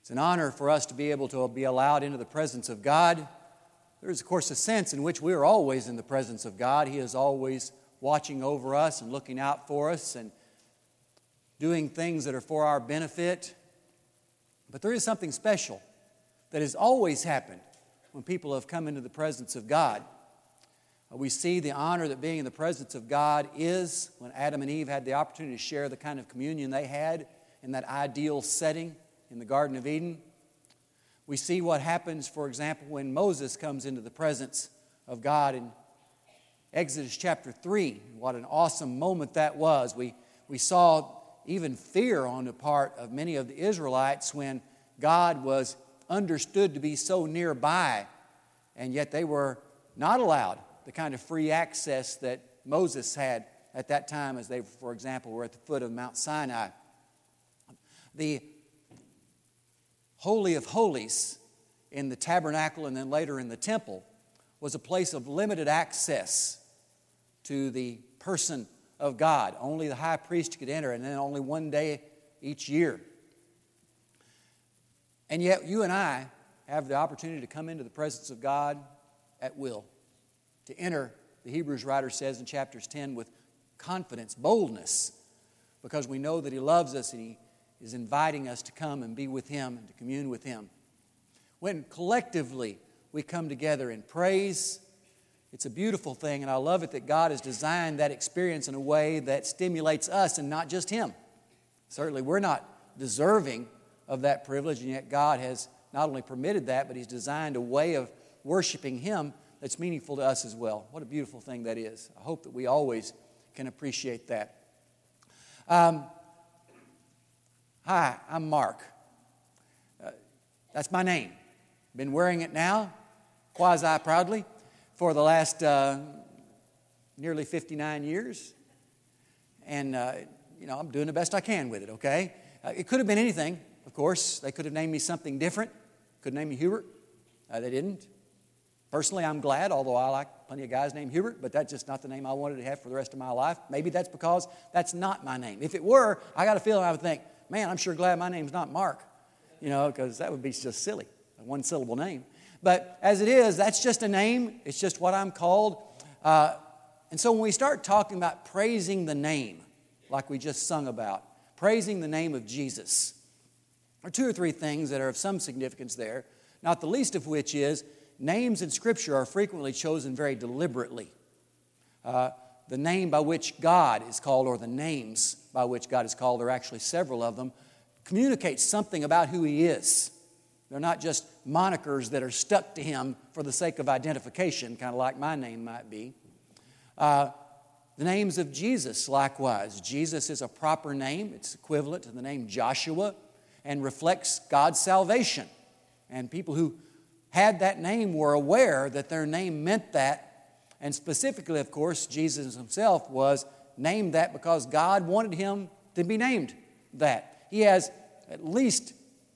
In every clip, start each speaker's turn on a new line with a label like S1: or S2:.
S1: It's an honor for us to be able to be allowed into the presence of God. There is, of course, a sense in which we are always in the presence of God. He is always watching over us and looking out for us and doing things that are for our benefit. But there is something special that has always happened when people have come into the presence of God. We see the honor that being in the presence of God is when Adam and Eve had the opportunity to share the kind of communion they had in that ideal setting in the Garden of Eden. We see what happens, for example, when Moses comes into the presence of God in Exodus chapter 3. What an awesome moment that was. We saw even fear on the part of many of the Israelites when God was understood to be so nearby, and yet they were not allowed the kind of free access that Moses had at that time as they, for example, were at the foot of Mount Sinai. The Holy of Holies in the tabernacle and then later in the temple was a place of limited access to the person of God. Only the high priest could enter, and then only one day each year. And yet you and I have the opportunity to come into the presence of God at will, to enter, the Hebrews writer says in chapters 10, with confidence, boldness, because we know that He loves us and He is inviting us to come and be with Him and to commune with Him. When collectively we come together in praise, it's a beautiful thing, and I love it that God has designed that experience in a way that stimulates us and not just Him. Certainly we're not deserving of that privilege, and yet God has not only permitted that, but He's designed a way of worshiping Him that's meaningful to us as well. What a beautiful thing that is. I hope that we always can appreciate that. Hi, I'm Mark. That's my name. Been wearing it now, quasi-proudly, for the last nearly 59 years. And, I'm doing the best I can with it, okay? It could have been anything, of course. They could have named me something different. Could have named me Hubert. They didn't. Personally, I'm glad, although I like plenty of guys named Hubert, but that's just not the name I wanted to have for the rest of my life. Maybe that's because that's not my name. If it were, I got a feeling I would think, man, I'm sure glad my name's not Mark, because that would be just silly, a one-syllable name. But as it is, that's just a name. It's just what I'm called. And so when we start talking about praising the name, like we just sung about, praising the name of Jesus, there are two or three things that are of some significance there, not the least of which is names in Scripture are frequently chosen very deliberately. The name by which God is called, or the names by which God is called, there are actually several of them, communicate something about who He is. They're not just monikers that are stuck to Him for the sake of identification, kind of like my name might be. The names of Jesus, likewise. Jesus is a proper name. It's equivalent to the name Joshua and reflects God's salvation. And people who had that name were aware that their name meant that. And specifically, of course, Jesus Himself was named that because God wanted Him to be named that. He has at least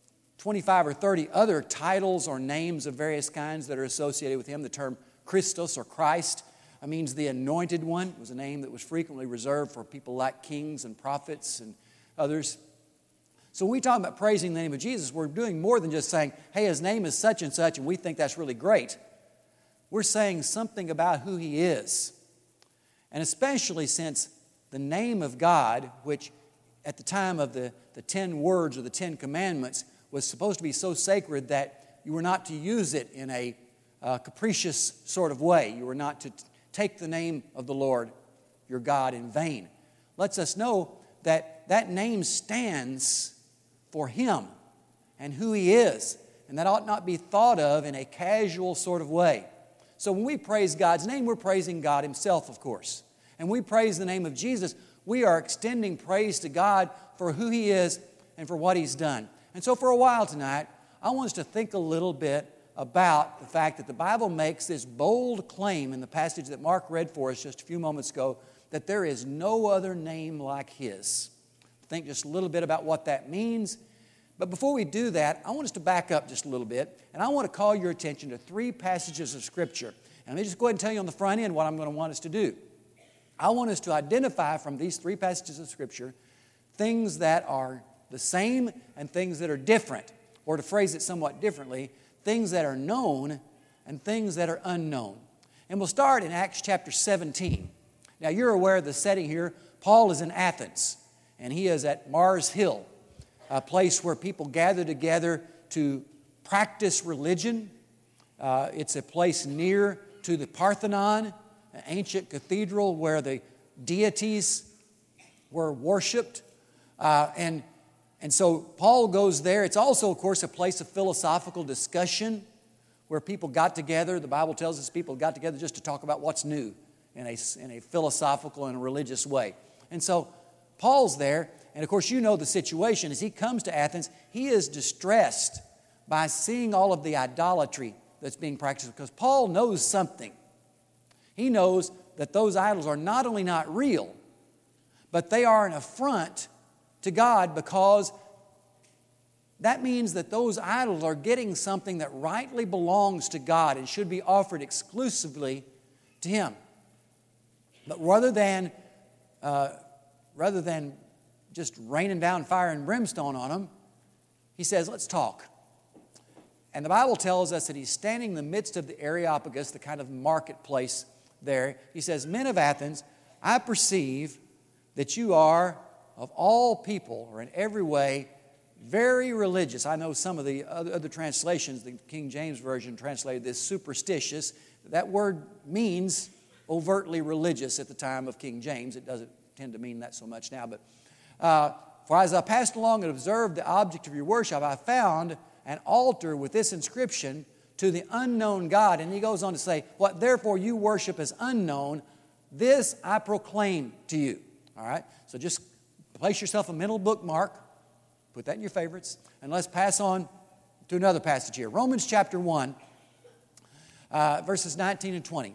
S1: 25 or 30 other titles or names of various kinds that are associated with Him. The term Christos or Christ means the anointed one. It was a name that was frequently reserved for people like kings and prophets and others. So when we talk about praising the name of Jesus, we're doing more than just saying, hey, His name is such and such, and we think that's really great. We're saying something about who He is. And especially since the name of God, which at the time of the 10 words or the 10 commandments was supposed to be so sacred that you were not to use it in a capricious sort of way. You were not to take the name of the Lord, your God, in vain. Lets us know that that name stands for Him and who He is. And that ought not be thought of in a casual sort of way. So when we praise God's name, we're praising God Himself, of course. And we praise the name of Jesus, we are extending praise to God for who He is and for what He's done. And so for a while tonight, I want us to think a little bit about the fact that the Bible makes this bold claim in the passage that Mark read for us just a few moments ago, that there is no other name like His. Think just a little bit about what that means. But before we do that, I want us to back up just a little bit, and I want to call your attention to 3 passages of Scripture. And let me just go ahead and tell you on the front end what I'm going to want us to do. I want us to identify from these 3 passages of Scripture things that are the same and things that are different. or to phrase it somewhat differently, things that are known and things that are unknown. And we'll start in Acts chapter 17. Now, you're aware of the setting here. Paul is in Athens, and he is at Mars Hill, a place where people gather together to practice religion. It's a place near to the Parthenon, an ancient cathedral where the deities were worshipped. And so Paul goes there. It's also, of course, a place of philosophical discussion where people got together. The Bible tells us people got together just to talk about what's new in a philosophical and religious way. And so Paul's there, and of course you know the situation. As he comes to Athens, he is distressed by seeing all of the idolatry that's being practiced, because Paul knows something. He knows that those idols are not only not real, but they are an affront to God, because that means that those idols are getting something that rightly belongs to God and should be offered exclusively to Him. But rather than just raining down fire and brimstone on them, he says, let's talk. And the Bible tells us that he's standing in the midst of the Areopagus, the kind of marketplace there. He says, men of Athens, I perceive that you are, of all people, or in every way, very religious. I know some of the other translations, the King James Version translated this superstitious. That word means overtly religious at the time of King James. It doesn't tend to mean that so much now. But for as I passed along and observed the object of your worship, I found an altar with this inscription, to the unknown God. And he goes on to say, what therefore you worship as unknown, this I proclaim to you. All right? So just place yourself a mental bookmark. Put that in your favorites. And let's pass on to another passage here. Romans chapter 1, verses 19 and 20.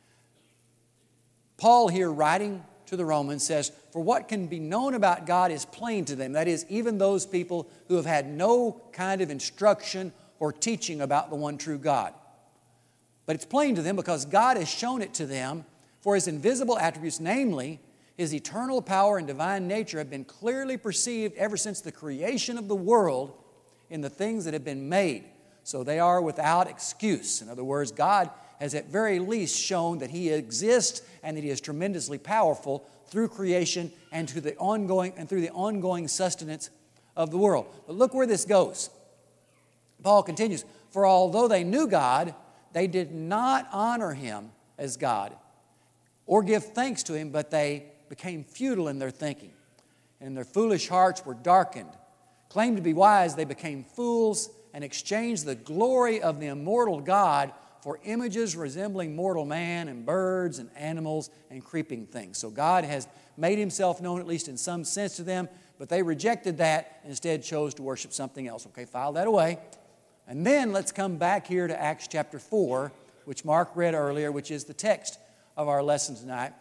S1: Paul here, writing to the Romans, says, for what can be known about God is plain to them. That is, even those people who have had no kind of instruction or teaching about the one true God. But it's plain to them because God has shown it to them, for His invisible attributes, namely His eternal power and divine nature, have been clearly perceived ever since the creation of the world in the things that have been made. So they are without excuse. In other words, God has at very least shown that He exists and that He is tremendously powerful through creation and through the ongoing sustenance of the world. But look where this goes. Paul continues, for although they knew God, they did not honor Him as God or give thanks to Him, but they became futile in their thinking, and their foolish hearts were darkened. Claimed to be wise, they became fools and exchanged the glory of the immortal God for images resembling mortal man and birds and animals and creeping things. So God has made Himself known, at least in some sense, to them, but they rejected that and instead chose to worship something else. Okay, file that away. And then let's come back here to Acts chapter 4, which Mark read earlier, which is the text of our lesson tonight.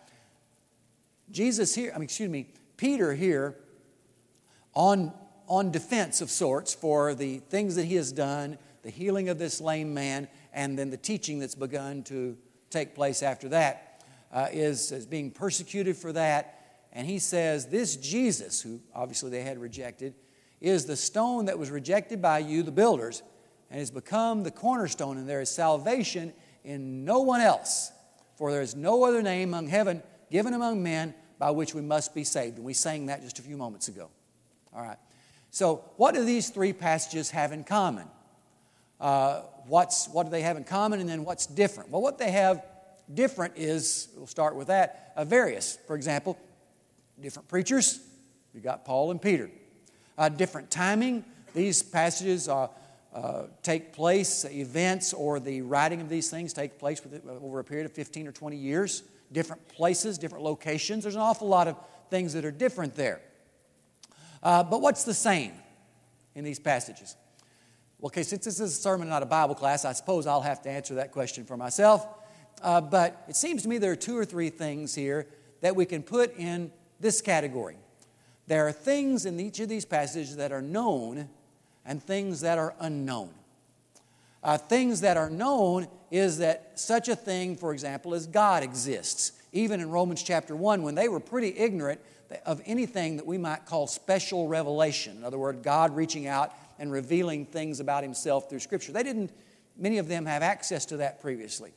S1: Peter here, on defense of sorts for the things that he has done, the healing of this lame man, and then the teaching that's begun to take place after that, is being persecuted for that. And he says, this Jesus, who obviously they had rejected, is the stone that was rejected by you, the builders, and has become the cornerstone, and there is salvation in no one else. For there is no other name among heaven given among men by which we must be saved. And we sang that just a few moments ago. All right. So what do these three passages have in common? What do they have in common, and then what's different? Well, what they have different is, we'll start with that, various. For example, different preachers. You've got Paul and Peter. Different timing. These passages take place, events or the writing of these things take place over a period of 15 or 20 years. Different places, different locations. There's an awful lot of things that are different there. But what's the same in these passages? Okay, since this is a sermon, not a Bible class, I suppose I'll have to answer that question for myself. But it seems to me there are two or three things here that we can put in this category. There are things in each of these passages that are known and things that are unknown. Things that are known is that such a thing, for example, as God exists. Even in Romans chapter 1, when they were pretty ignorant of anything that we might call special revelation. In other words, God reaching out and revealing things about himself through Scripture. Many of them have access to that previously.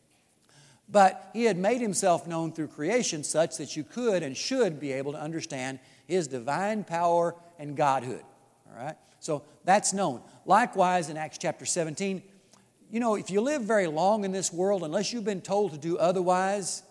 S1: But he had made himself known through creation such that you could and should be able to understand his divine power and godhood. All right? So that's known. Likewise, in Acts chapter 17, you know, if you live very long in this world, unless you've been told to do otherwise,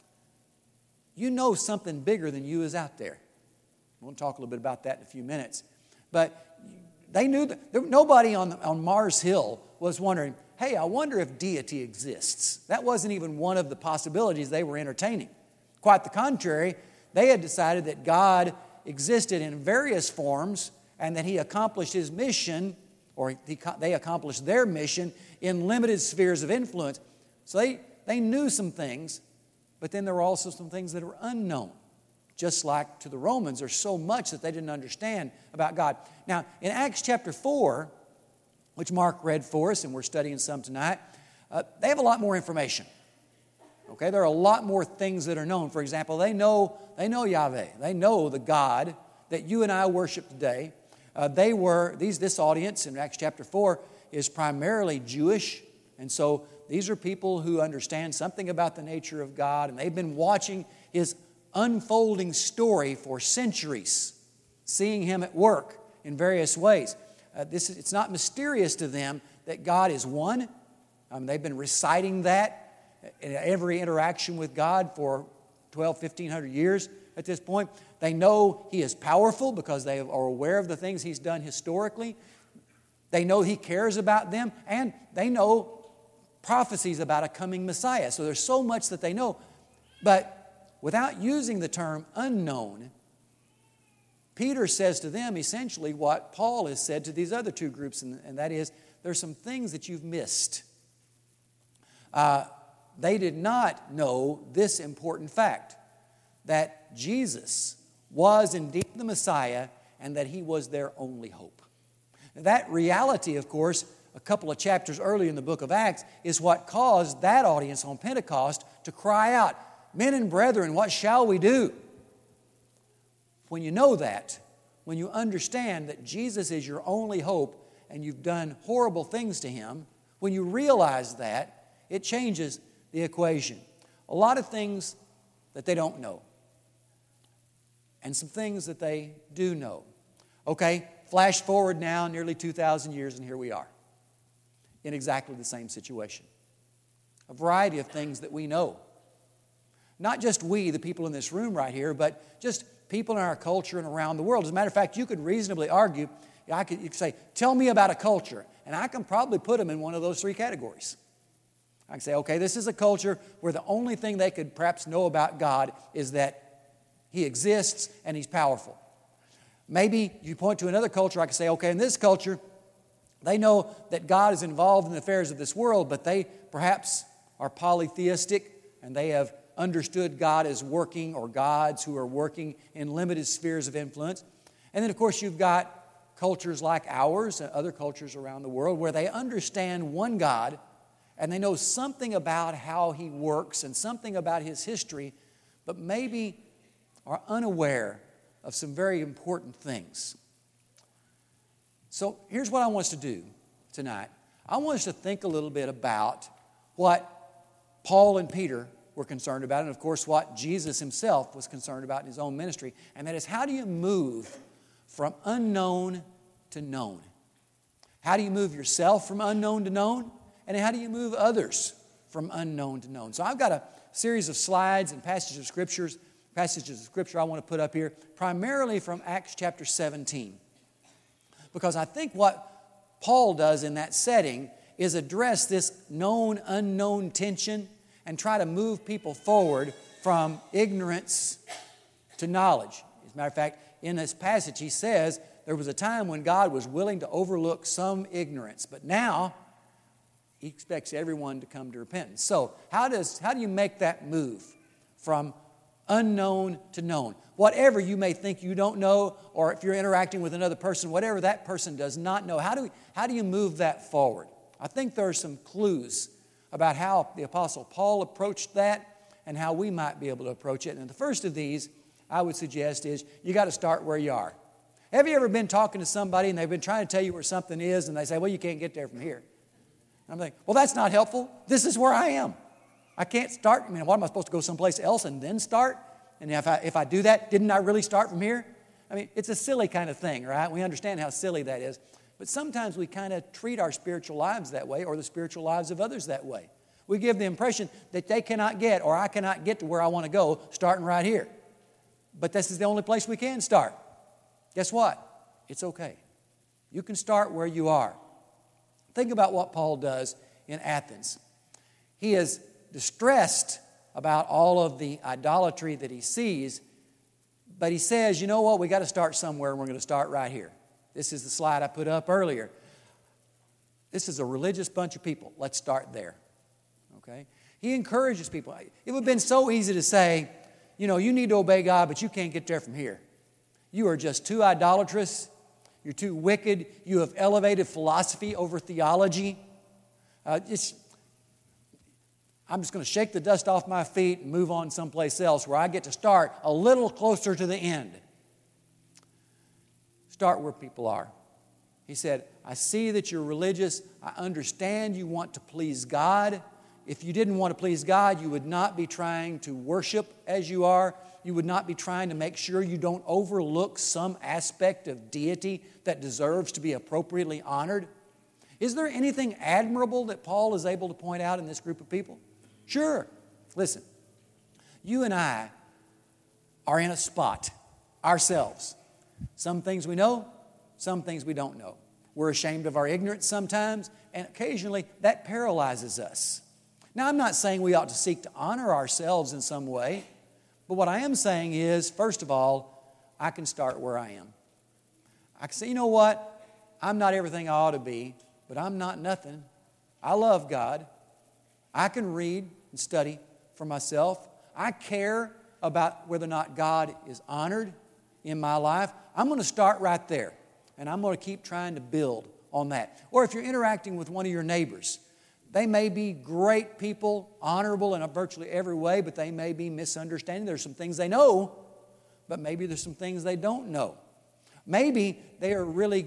S1: you know something bigger than you is out there. We'll talk a little bit about that in a few minutes. But they knew that nobody on Mars Hill was wondering, hey, I wonder if deity exists. That wasn't even one of the possibilities they were entertaining. Quite the contrary, they had decided that God existed in various forms and that he accomplished his mission, or they accomplished their mission in limited spheres of influence. So they knew some things, but then there were also some things that were unknown. Just like to the Romans, there's so much that they didn't understand about God. Now, in Acts chapter 4, which Mark read for us, and we're studying some tonight, they have a lot more information. Okay, there are a lot more things that are known. For example, they know Yahweh. They know the God that you and I worship today. This audience in Acts chapter 4 is primarily Jewish, and so these are people who understand something about the nature of God, and they've been watching his unfolding story for centuries, seeing him at work in various ways. It's not mysterious to them that God is one. They've been reciting that in every interaction with God for 1,500 years at this point. They know he is powerful because they are aware of the things he's done historically. They know he cares about them, and they know prophecies about a coming Messiah. So there's so much that they know. But without using the term unknown, Peter says to them essentially what Paul has said to these other two groups, and that is, there's some things that you've missed. They did not know this important fact, that Jesus was indeed the Messiah and that he was their only hope. That reality, of course, a couple of chapters earlier in the book of Acts, is what caused that audience on Pentecost to cry out, "Men and brethren, what shall we do?" When you know that, when you understand that Jesus is your only hope and you've done horrible things to him, when you realize that, it changes the equation. A lot of things that they don't know, and some things that they do know. Okay, flash forward now nearly 2,000 years, and here we are in exactly the same situation. A variety of things that we know. Not just we, the people in this room right here, but just people in our culture and around the world. As a matter of fact, you could reasonably argue, you could say, tell me about a culture, and I can probably put them in one of those three categories. I can say, okay, this is a culture where the only thing they could perhaps know about God is that he exists and he's powerful. Maybe you point to another culture, I can say, okay, in this culture, they know that God is involved in the affairs of this world, but they perhaps are polytheistic and they have understood God as working, or gods who are working in limited spheres of influence. And then, of course, you've got cultures like ours and other cultures around the world where they understand one God and they know something about how he works and something about his history, but maybe are unaware of some very important things. So here's what I want us to do tonight. I want us to think a little bit about what Paul and Peter were concerned about, and of course what Jesus himself was concerned about in his own ministry, and that is, how do you move from unknown to known? How do you move yourself from unknown to known? And how do you move others from unknown to known? So I've got a series of slides and passages of Scripture I want to put up here, primarily from Acts chapter 17. Because I think what Paul does in that setting is address this known-unknown tension and try to move people forward from ignorance to knowledge. As a matter of fact, in this passage he says there was a time when God was willing to overlook some ignorance, but now he expects everyone to come to repentance. So how do you make that move from unknown to known? Whatever you may think you don't know, or if you're interacting with another person, whatever that person does not know, how do you move that forward? I think there are some clues about how the Apostle Paul approached that and how we might be able to approach it. And the first of these, I would suggest, is you got to start where you are. Have you ever been talking to somebody and they've been trying to tell you where something is and they say, well, you can't get there from here? I'm like, well, that's not helpful. This is where I am. I can't start. I mean, what am I supposed to go someplace else and then start? And if I do that, didn't I really start from here? I mean, it's a silly kind of thing, right? We understand how silly that is. But sometimes we kind of treat our spiritual lives that way or the spiritual lives of others that way. We give the impression that they cannot get or I cannot get to where I want to go starting right here. But this is the only place we can start. Guess what? It's okay. You can start where you are. Think about what Paul does in Athens. He is distressed about all of the idolatry that he sees, but he says, you know what, we got to start somewhere, and we're going to start right here. This is the slide I put up earlier. This is a religious bunch of people. Let's start there. Okay? He encourages people. It would have been so easy to say, you know, you need to obey God, but you can't get there from here. You are just too idolatrous. You're too wicked. You have elevated philosophy over theology. I'm just going to shake the dust off my feet and move on someplace else where I get to start a little closer to the end. Start where people are. He said, I see that you're religious. I understand you want to please God. If you didn't want to please God, you would not be trying to worship as you are. You would not be trying to make sure you don't overlook some aspect of deity that deserves to be appropriately honored. Is there anything admirable that Paul is able to point out in this group of people? Sure. Listen, you and I are in a spot ourselves. Some things we know, some things we don't know. We're ashamed of our ignorance sometimes, and occasionally that paralyzes us. Now, I'm not saying we ought to seek to honor ourselves in some way, but what I am saying is, first of all, I can start where I am. I can say, you know what? I'm not everything I ought to be, but I'm not nothing. I love God. I can read and study for myself. I care about whether or not God is honored in my life. I'm going to start right there, and I'm going to keep trying to build on that. Or if you're interacting with one of your neighbors, they may be great people, honorable in virtually every way, but they may be misunderstanding. There's some things they know, but maybe there's some things they don't know. Maybe they are really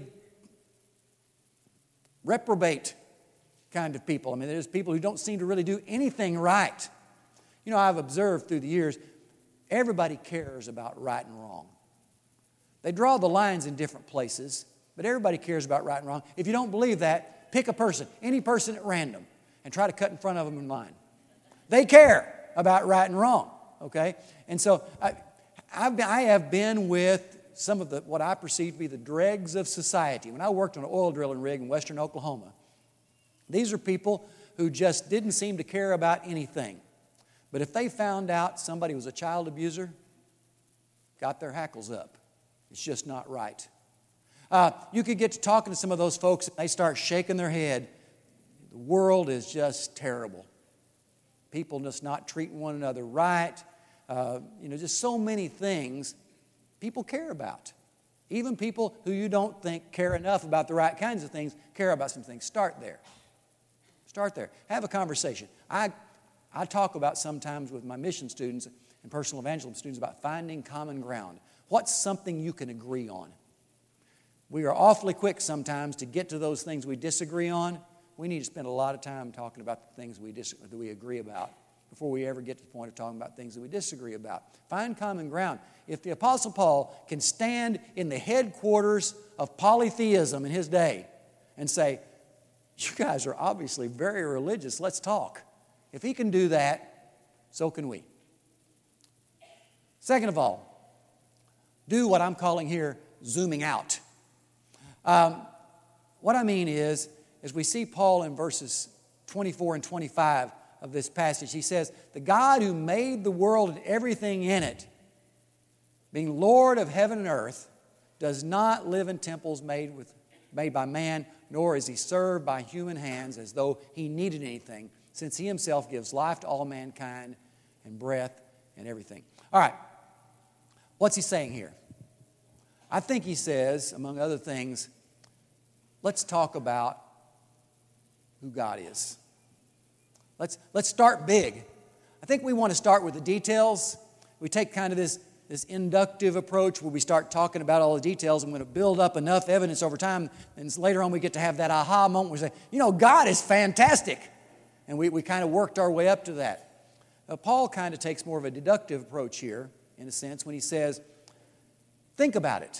S1: reprobate kind of people. I mean, there's people who don't seem to really do anything right. You know, I've observed through the years, everybody cares about right and wrong. They draw the lines in different places, but everybody cares about right and wrong. If you don't believe that, pick a person, any person at random, and try to cut in front of them in line. They care about right and wrong, okay? And so I have been with some of what I perceive to be the dregs of society. When I worked on an oil drilling rig in western Oklahoma, these are people who just didn't seem to care about anything. But if they found out somebody was a child abuser, got their hackles up. It's just not right. You could get to talking to some of those folks and they start shaking their head. The world is just terrible. People just not treating one another right. Just so many things people care about. Even people who you don't think care enough about the right kinds of things care about some things. Start there. Start there. Have a conversation. I talk about sometimes with my mission students and personal evangelism students about finding common ground. What's something you can agree on? We are awfully quick sometimes to get to those things we disagree on. We need to spend a lot of time talking about the things that we agree about before we ever get to the point of talking about things that we disagree about. Find common ground. If the Apostle Paul can stand in the headquarters of polytheism in his day and say, you guys are obviously very religious, let's talk. If he can do that, so can we. Second of all, do what I'm calling here zooming out. What I mean is, as we see Paul in verses 24 and 25 of this passage, he says, the God who made the world and everything in it, being Lord of heaven and earth, does not live in temples made by man, nor is he served by human hands as though he needed anything, since he himself gives life to all mankind and breath and everything. All right, what's he saying here? I think he says, among other things, let's talk about who God is. Let's start big. I think we want to start with the details. We take kind of this this inductive approach where we start talking about all the details. I'm going to build up enough evidence over time, and later on we get to have that aha moment where we say, God is fantastic. And we kind of worked our way up to that. Paul kind of takes more of a deductive approach here, in a sense, when he says, think about it.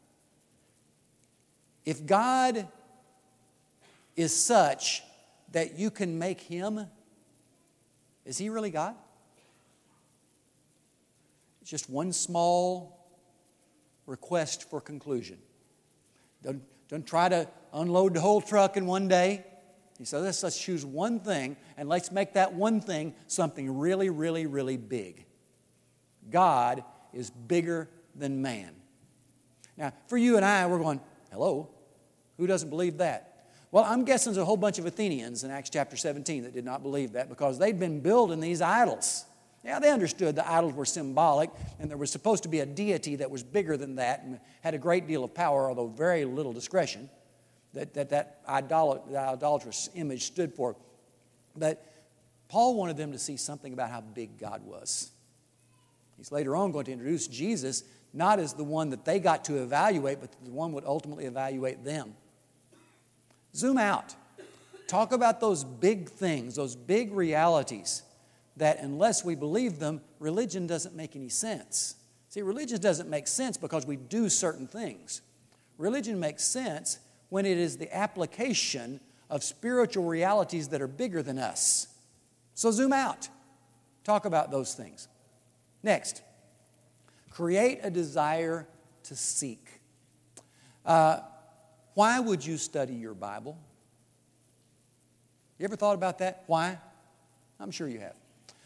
S1: If God is such that you can make Him, is He really God? It's just one small request for conclusion. Don't try to unload the whole truck in one day. He said, let's choose one thing, and let's make that one thing something really, really, really big. God is bigger than man. Now, for you and I, we're going, hello, who doesn't believe that? Well, I'm guessing there's a whole bunch of Athenians in Acts chapter 17 that did not believe that because they'd been building these idols. Yeah, they understood the idols were symbolic, and there was supposed to be a deity that was bigger than that and had a great deal of power, although very little discretion, that idolatrous image stood for. But Paul wanted them to see something about how big God was. He's later on going to introduce Jesus not as the one that they got to evaluate, but the one would ultimately evaluate them. Zoom out. Talk about those big things, those big realities that unless we believe them, religion doesn't make any sense. See, religion doesn't make sense because we do certain things. Religion makes sense when it is the application of spiritual realities that are bigger than us. So zoom out. Talk about those things. Next, create a desire to seek. Why would you study your Bible? You ever thought about that? Why? I'm sure you have.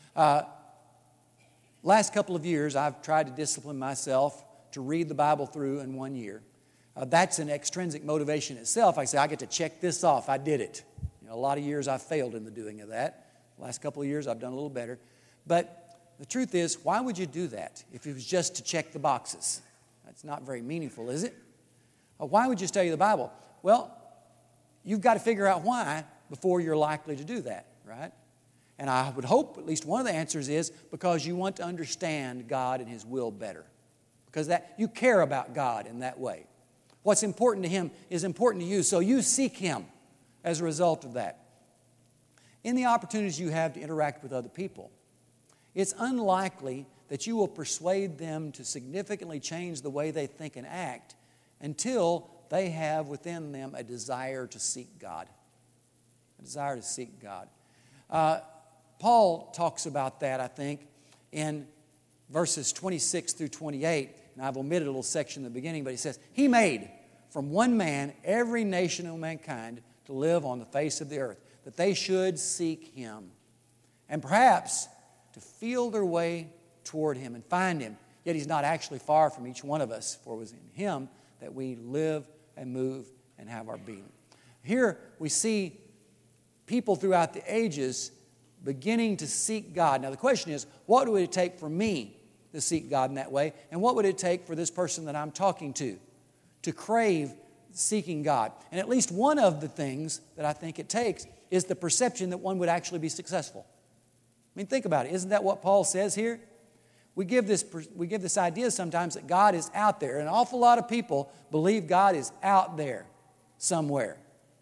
S1: Last couple of years, I've tried to discipline myself to read the Bible through in 1 year. That's an extrinsic motivation itself. I say, I get to check this off. I did it. A lot of years I've failed in the doing of that. Last couple of years I've done a little better. But the truth is, why would you do that if it was just to check the boxes? That's not very meaningful, is it? Why would you study the Bible? Well, you've got to figure out why before you're likely to do that, right? And I would hope at least one of the answers is because you want to understand God and His will better. Because that you care about God in that way. What's important to Him is important to you, so you seek Him as a result of that. In the opportunities you have to interact with other people, it's unlikely that you will persuade them to significantly change the way they think and act until they have within them a desire to seek God. A desire to seek God. Paul talks about that, I think, in verses 26 through 28. And I've omitted a little section in the beginning, but he says, He made from one man every nation of mankind to live on the face of the earth, that they should seek Him, and perhaps to feel their way toward Him and find Him. Yet He's not actually far from each one of us, for it was in Him that we live and move and have our being. Here we see people throughout the ages beginning to seek God. Now the question is, what would it take for me to seek God in that way? And what would it take for this person that I'm talking to crave seeking God? And at least one of the things that I think it takes is the perception that one would actually be successful. I mean, think about it. Isn't that what Paul says here? We give this idea sometimes that God is out there. An awful lot of people believe God is out there somewhere.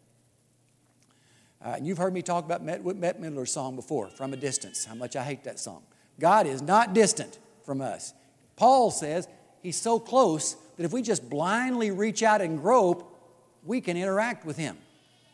S1: And you've heard me talk about Bette Midler's song before, From a Distance, how much I hate that song. God is not distant from us. Paul says He's so close that if we just blindly reach out and grope, we can interact with Him.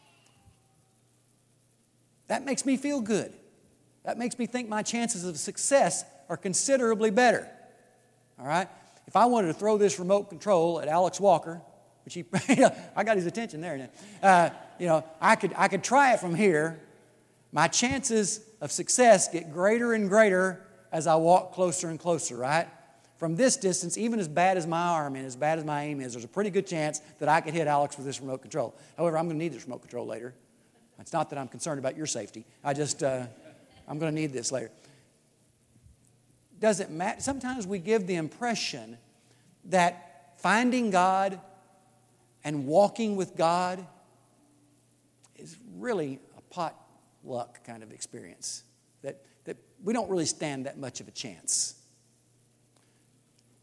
S1: That makes me feel good. That makes me think my chances of success are considerably better. All right? If I wanted to throw this remote control at Alex Walker, which I got his attention there now. I could try it from here. My chances of success get greater and greater as I walk closer and closer, right? From this distance, even as bad as my arm and as bad as my aim is, there's a pretty good chance that I could hit Alex with this remote control. However, I'm going to need this remote control later. It's not that I'm concerned about your safety. I'm going to need this later. Does it matter? Sometimes we give the impression that finding God and walking with God is really a potluck kind of experience, that we don't really stand that much of a chance.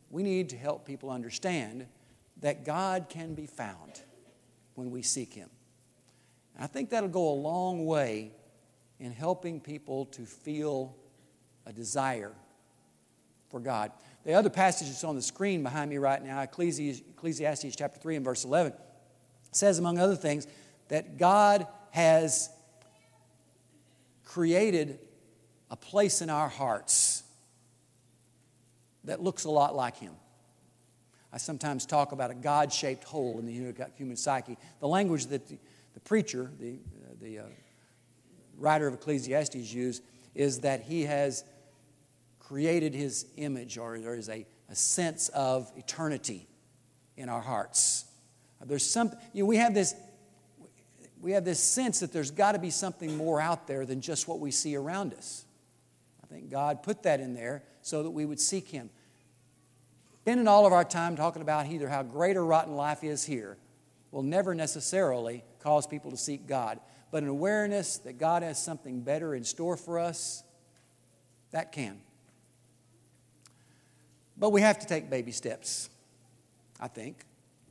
S1: we need to help people understand that God can be found when we seek Him. And I think that'll go a long way in helping people to feel a desire for God. The other passage that's on the screen behind me right now, Ecclesiastes chapter 3 and verse 11, says, among other things, that God has created a place in our hearts that looks a lot like Him. I sometimes talk about a God-shaped hole in the human psyche. The language that the preacher, the writer of Ecclesiastes used is that he has created His image, or there is a sense of eternity in our hearts. There's something, we have this sense that there's got to be something more out there than just what we see around us. I think God put that in there so that we would seek Him. Spending all of our time talking about either how great or rotten life is here will never necessarily cause people to seek God. But an awareness that God has something better in store for us, that can. But we have to take baby steps, I think.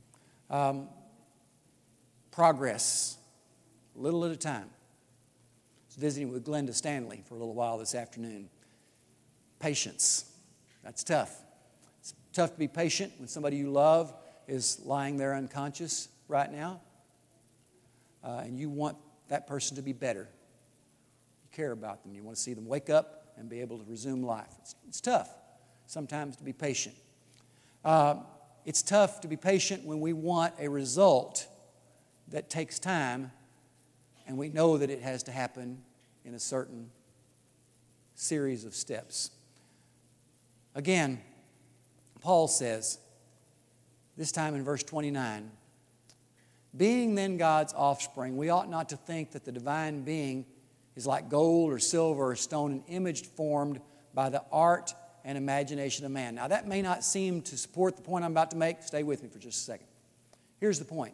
S1: Progress, little at a time. I was visiting with Glenda Stanley for a little while this afternoon. Patience, that's tough. It's tough to be patient when somebody you love is lying there unconscious right now. And you want that person to be better. You care about them. You want to see them wake up and be able to resume life. It's tough sometimes to be patient. It's tough to be patient when we want a result that takes time and we know that it has to happen in a certain series of steps. Again, Paul says, this time in verse 29, being then God's offspring, we ought not to think that the divine being is like gold or silver or stone, an image formed by the art and imagination of man. Now that may not seem to support the point I'm about to make. Stay with me for just a second. Here's the point.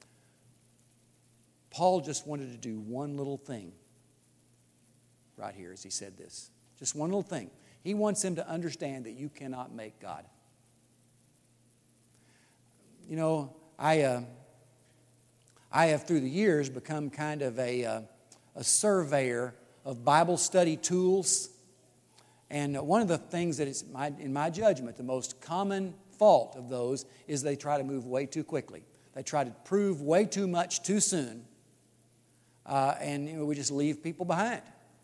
S1: Paul just wanted to do one little thing right here as he said this. Just one little thing. He wants them to understand that you cannot make God. You know, I have through the years become kind of a surveyor of Bible study tools. And one of the things that is, in my judgment, the most common fault of those is they try to move way too quickly. They try to prove way too much too soon. And we just leave people behind.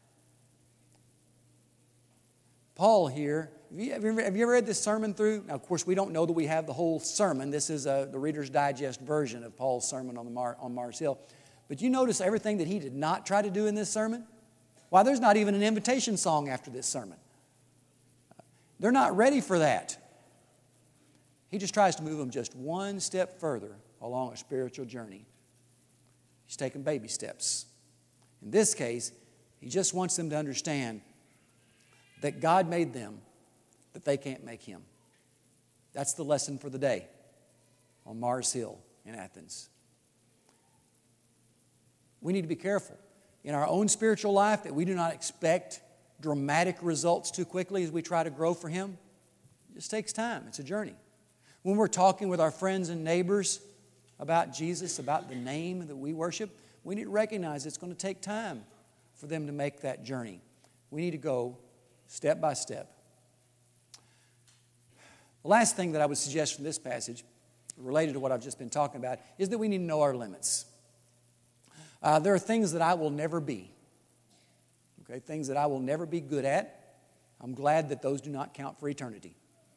S1: Paul here, have you ever read this sermon through? Now, of course, we don't know that we have the whole sermon. This is the Reader's Digest version of Paul's sermon on Mars Hill. But you notice everything that he did not try to do in this sermon? Why, there's not even an invitation song after this sermon. They're not ready for that. He just tries to move them just one step further along a spiritual journey. He's taking baby steps. In this case, he just wants them to understand that God made them, that they can't make Him. That's the lesson for the day on Mars Hill in Athens. We need to be careful in our own spiritual life that we do not expect dramatic results too quickly as we try to grow for Him. It just takes time. It's a journey. When we're talking with our friends and neighbors about Jesus, about the name that we worship, we need to recognize it's going to take time for them to make that journey. We need to go step by step. The last thing that I would suggest from this passage, related to what I've just been talking about, is that we need to know our limits. There are things that I will never be. Okay, things that I will never be good at. I'm glad that those do not count for eternity.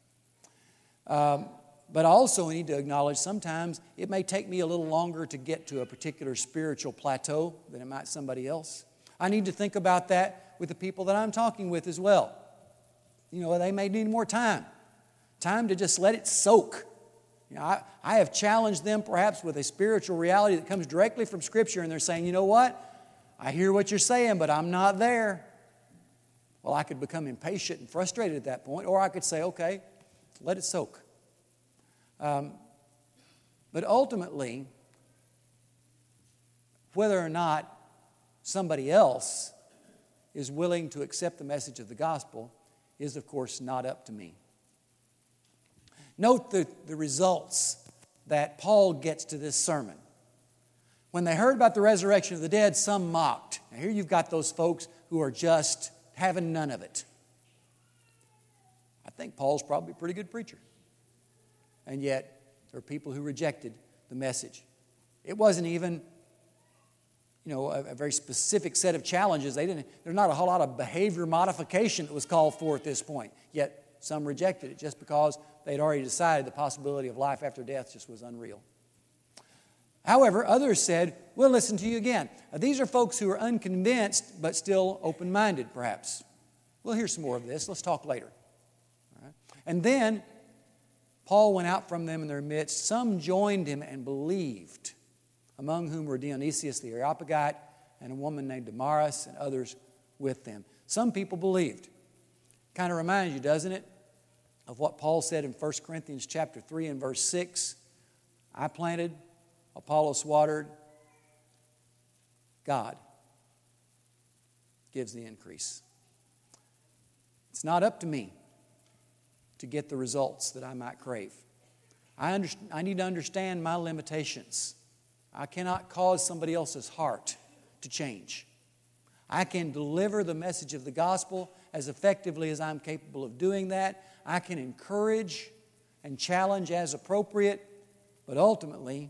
S1: But also we need to acknowledge sometimes it may take me a little longer to get to a particular spiritual plateau than it might somebody else. I need to think about that with the people that I'm talking with as well. You know, they may need more time to just let it soak. You know, I have challenged them perhaps with a spiritual reality that comes directly from Scripture, and they're saying, you know what? I hear what you're saying, but I'm not there. Well, I could become impatient and frustrated at that point, or I could say, okay, let it soak. But ultimately, whether or not somebody else is willing to accept the message of the gospel is, of course, not up to me. Note the results that Paul gets to this sermon. When they heard about the resurrection of the dead, some mocked. Now here you've got those folks who are just having none of it. I think Paul's probably a pretty good preacher. And yet, there are people who rejected the message. It wasn't even, a very specific set of challenges. There's not a whole lot of behavior modification that was called for at this point. Yet, some rejected it just because they'd already decided the possibility of life after death just was unreal. However, others said, we'll listen to you again. Now, these are folks who are unconvinced but still open-minded, perhaps. We'll hear some more of this. Let's talk later. All right? And then, Paul went out from them in their midst. Some joined him and believed, among whom were Dionysius the Areopagite and a woman named Damaris and others with them. Some people believed. Kind of reminds you, doesn't it, of what Paul said in 1 Corinthians chapter 3 and verse 6. I planted, Apollos watered, God gives the increase. It's not up to me to get the results that I might crave. I need to understand my limitations. I cannot cause somebody else's heart to change. I can deliver the message of the gospel as effectively as I'm capable of doing that. I can encourage and challenge as appropriate, but ultimately,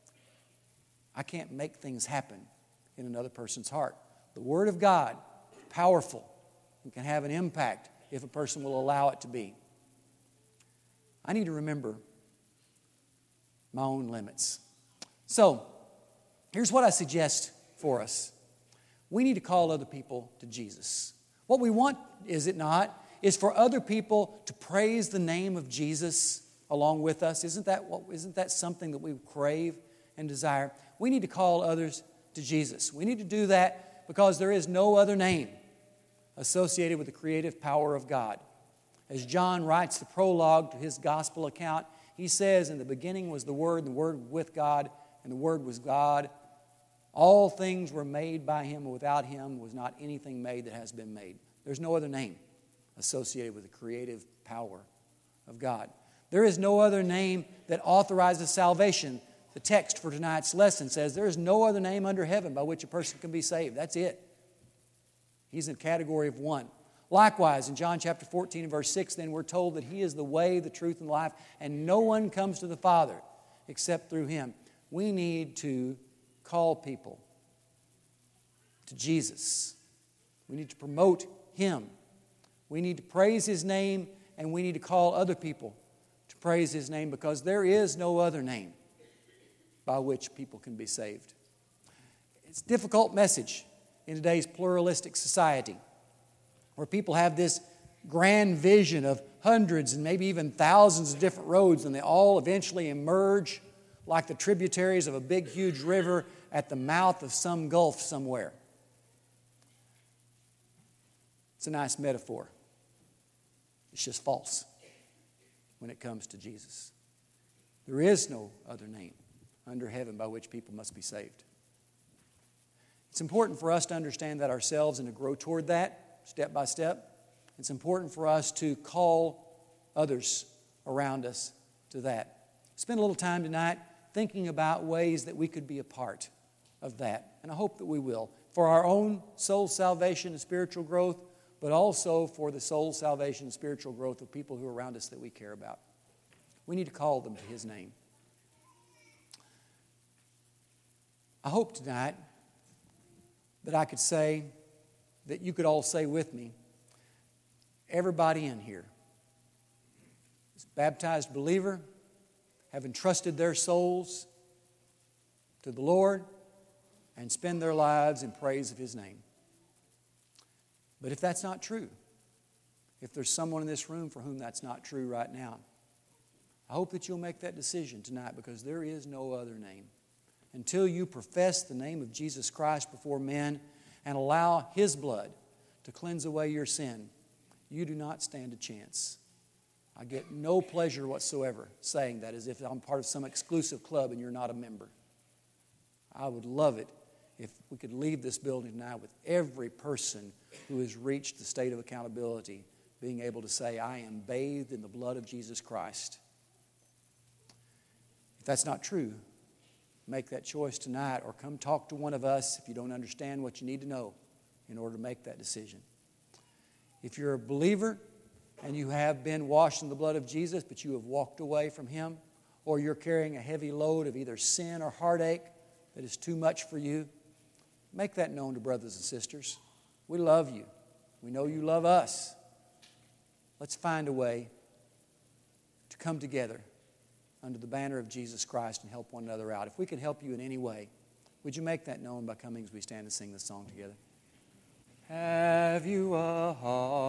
S1: I can't make things happen in another person's heart. The Word of God is powerful and can have an impact if a person will allow it to be. I need to remember my own limits. So, here's what I suggest for us. We need to call other people to Jesus. What we want, is it not, is for other people to praise the name of Jesus along with us. Isn't that something that we crave and desire? We need to call others to Jesus. We need to do that because there is no other name associated with the creative power of God. As John writes the prologue to his gospel account, he says, in the beginning was the Word, and the Word with God, and the Word was God. All things were made by Him, and without Him was not anything made that has been made. There's no other name associated with the creative power of God. There is no other name that authorizes salvation. The text for tonight's lesson says there is no other name under heaven by which a person can be saved. That's it. He's in the category of one. Likewise, in John chapter 14 and verse 6, then we're told that He is the way, the truth, and the life, and no one comes to the Father except through Him. We need to call people to Jesus. We need to promote Him. We need to praise His name, and we need to call other people to praise His name, because there is no other name by which people can be saved. It's a difficult message in today's pluralistic society, where people have this grand vision of hundreds and maybe even thousands of different roads, and they all eventually emerge like the tributaries of a big, huge river at the mouth of some gulf somewhere. It's a nice metaphor. It's just false when it comes to Jesus. There is no other name under heaven by which people must be saved. It's important for us to understand that ourselves and to grow toward that step by step. It's important for us to call others around us to that. Spend a little time tonight thinking about ways that we could be a part of that. And I hope that we will, for our own soul salvation and spiritual growth, but also for the soul salvation and spiritual growth of people who are around us that we care about. We need to call them to His name. I hope tonight that I could say, that you could all say with me, everybody in here is a baptized believer, have entrusted their souls to the Lord, and spend their lives in praise of His name. But if that's not true, if there's someone in this room for whom that's not true right now, I hope that you'll make that decision tonight, because there is no other name. Until you profess the name of Jesus Christ before men and allow His blood to cleanse away your sin, you do not stand a chance. I get no pleasure whatsoever saying that as if I'm part of some exclusive club and you're not a member. I would love it if we could leave this building tonight with every person who has reached the state of accountability being able to say, I am bathed in the blood of Jesus Christ, If that's not true, make that choice tonight, or come talk to one of us if you don't understand what you need to know in order to make that decision. If you're a believer and you have been washed in the blood of Jesus, but you have walked away from Him, or you're carrying a heavy load of either sin or heartache that is too much for you, make that known to brothers and sisters. We love you. We know you love us. Let's find a way to come together under the banner of Jesus Christ and help one another out. If we can help you in any way, would you make that known by coming as we stand and sing this song together? Have you a heart?